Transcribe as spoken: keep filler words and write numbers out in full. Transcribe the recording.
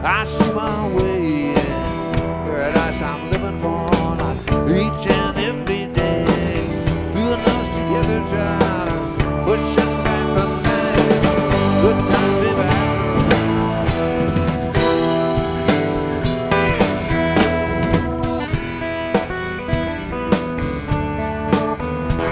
I see my way in paradise I'm living for, not each and every day. Feeling us together, try.